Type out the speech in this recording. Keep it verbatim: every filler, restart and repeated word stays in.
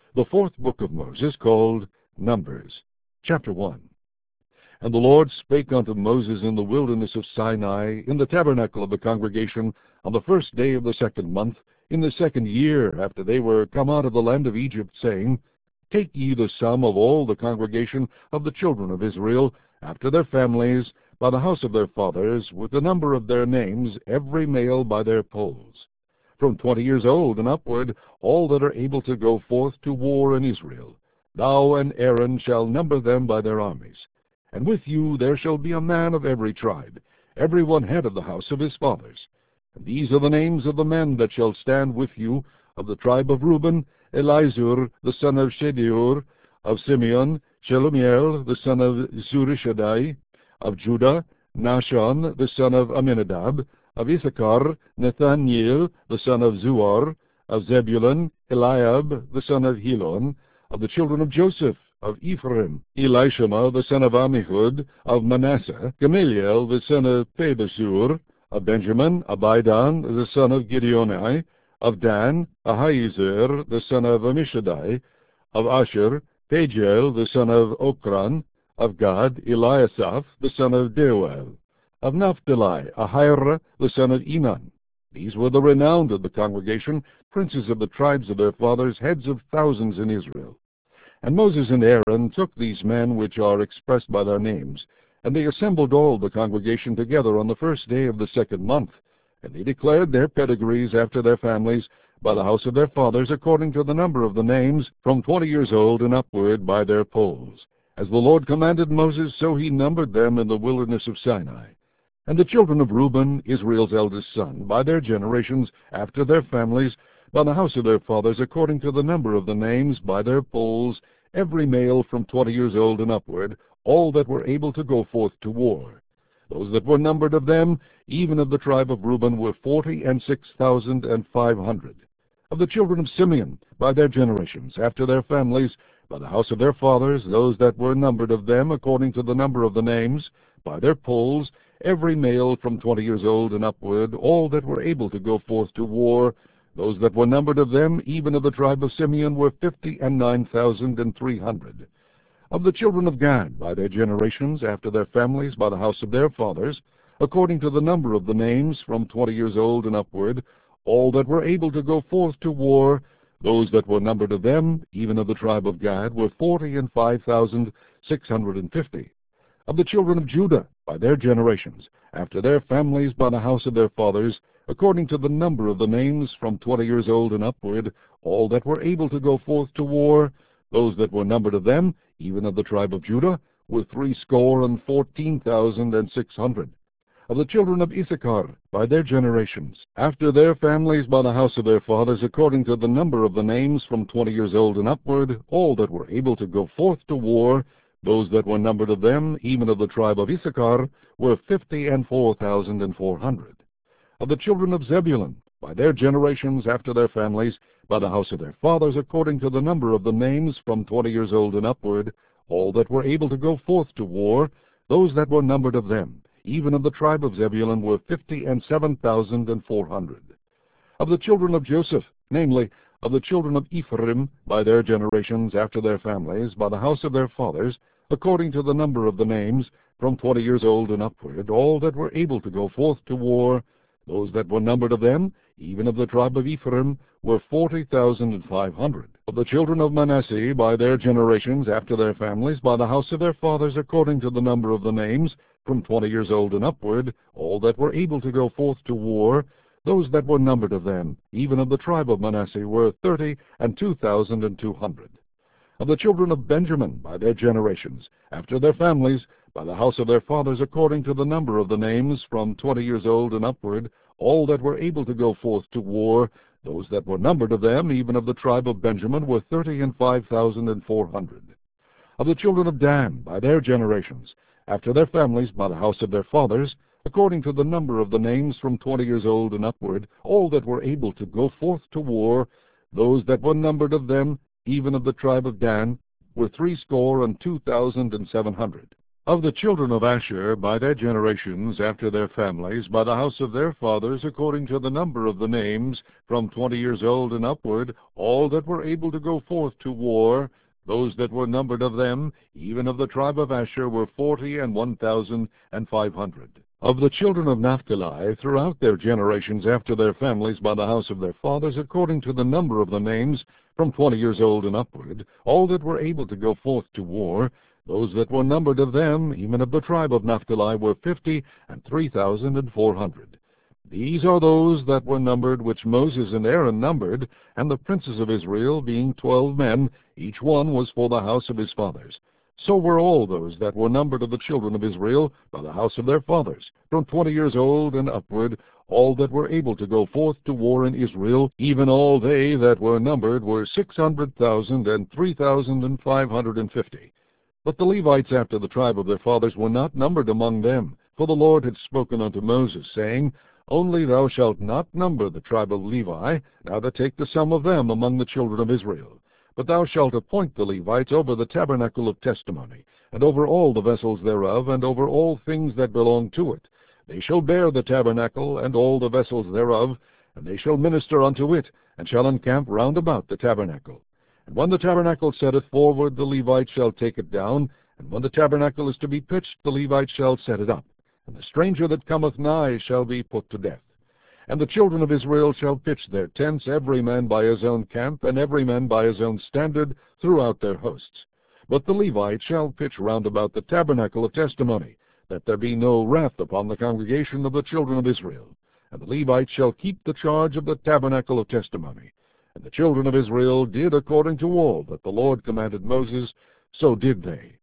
The fourth book of Moses, called Numbers. Chapter one. And the Lord spake unto Moses in the wilderness of Sinai, in the tabernacle of the congregation, on the first day of the second month, in the second year after they were come out of the land of Egypt, saying, Take ye the sum of all the congregation of the children of Israel, after their families, by the house of their fathers, with the number of their names, every male by their polls. From twenty years old and upward, all that are able to go forth to war in Israel. Thou and Aaron shall number them by their armies. And with you there shall be a man of every tribe, every one head of the house of his fathers. And these are the names of the men that shall stand with you: of the tribe of Reuben, Elizur the son of Shedeur; of Simeon, Shelumiel the son of Zurishaddai; of Judah, Nahshon the son of Amminadab; of Issachar, Nathaniel the son of Zuar; of Zebulun, Eliab the son of Helon; of the children of Joseph, of Ephraim, Elishama the son of Ammihud; of Manasseh, Gamaliel the son of Pedasur; of Benjamin, Abidan the son of Gideoni; of Dan, Ahiezer the son of Ammishaddai; of Asher, Pagiel the son of Okran; of Gad, Eliasaph the son of Deuel; of Naphtali, Ahira the son of Enan. These were the renowned of the congregation, princes of the tribes of their fathers, heads of thousands in Israel. And Moses and Aaron took these men which are expressed by their names, and they assembled all the congregation together on the first day of the second month, and they declared their pedigrees after their families, by the house of their fathers, according to the number of the names, from twenty years old and upward, by their polls. As the Lord commanded Moses, so he numbered them in the wilderness of Sinai. And the children of Reuben, Israel's eldest son, by their generations, after their families, by the house of their fathers, according to the number of the names, by their polls, every male from twenty years old and upward, all that were able to go forth to war. Those that were numbered of them, even of the tribe of Reuben, were forty and six thousand and five hundred. Of the children of Simeon, by their generations, after their families, by the house of their fathers, those that were numbered of them, according to the number of the names, by their polls, every male from twenty years old and upward, all that were able to go forth to war. Those that were numbered of them, even of the tribe of Simeon, were fifty and nine thousand and three hundred. Of the children of Gad, by their generations, after their families, by the house of their fathers, according to the number of the names, from twenty years old and upward, all that were able to go forth to war, those that were numbered of them, even of the tribe of Gad, were forty and five thousand six hundred and fifty. Of the children of Judah, by their generations, after their families, by the house of their fathers, according to the number of the names, from twenty years old and upward, all that were able to go forth to war, those that were numbered of them, even of the tribe of Judah, were threescore and fourteen thousand and six hundred. Of the children of Issachar, by their generations, after their families, by the house of their fathers, according to the number of the names, from twenty years old and upward, all that were able to go forth to war, those that were numbered of them, even of the tribe of Issachar, were fifty and four thousand and four hundred. Of the children of Zebulun, by their generations, after their families, by the house of their fathers, according to the number of the names, from twenty years old and upward, all that were able to go forth to war, those that were numbered of them, even of the tribe of Zebulun, were fifty and seven thousand and four hundred. Of the children of Joseph, namely, of the children of Ephraim, by their generations, after their families, by the house of their fathers, according to the number of the names, from twenty years old and upward, all that were able to go forth to war, those that were numbered of them, even of the tribe of Ephraim, were forty thousand and five hundred. Of the children of Manasseh, by their generations, after their families, by the house of their fathers, according to the number of the names, from twenty years old and upward, all that were able to go forth to war, those that were numbered of them, even of the tribe of Manasseh, were thirty and two thousand and two hundred. Of the children of Benjamin, by their generations, after their families, by the house of their fathers, according to the number of the names, from twenty years old and upward, all that were able to go forth to war, those that were numbered of them, even of the tribe of Benjamin, were thirty and five thousand and four hundred. Of the children of Dan, by their generations, after their families, by the house of their fathers, according to the number of the names, from twenty years old and upward, all that were able to go forth to war, those that were numbered of them, even of the tribe of Dan, were threescore and two thousand and seven hundred. Of the children of Asher, by their generations, after their families, by the house of their fathers, according to the number of the names, from twenty years old and upward, all that were able to go forth to war, those that were numbered of them, even of the tribe of Asher, were forty and one thousand and five hundred. Of the children of Naphtali, throughout their generations, after their families, by the house of their fathers, according to the number of the names, from twenty years old and upward, all that were able to go forth to war, those that were numbered of them, even of the tribe of Naphtali, were fifty and three thousand and four hundred. These are those that were numbered which Moses and Aaron numbered, and the princes of Israel, being twelve men, each one was for the house of his fathers. So were all those that were numbered of the children of Israel by the house of their fathers, from twenty years old and upward, all that were able to go forth to war in Israel, even all they that were numbered were six hundred thousand and three thousand and five hundred and fifty. But the Levites after the tribe of their fathers were not numbered among them, for the Lord had spoken unto Moses, saying, Only thou shalt not number the tribe of Levi, neither take the sum of them among the children of Israel. But thou shalt appoint the Levites over the tabernacle of testimony, and over all the vessels thereof, and over all things that belong to it. They shall bear the tabernacle, and all the vessels thereof, and they shall minister unto it, and shall encamp round about the tabernacle. And when the tabernacle setteth forward, the Levites shall take it down, and when the tabernacle is to be pitched, the Levites shall set it up. And the stranger that cometh nigh shall be put to death. And the children of Israel shall pitch their tents, every man by his own camp, and every man by his own standard, throughout their hosts. But the Levites shall pitch round about the tabernacle of testimony, that there be no wrath upon the congregation of the children of Israel. And the Levites shall keep the charge of the tabernacle of testimony. And the children of Israel did according to all that the Lord commanded Moses, so did they.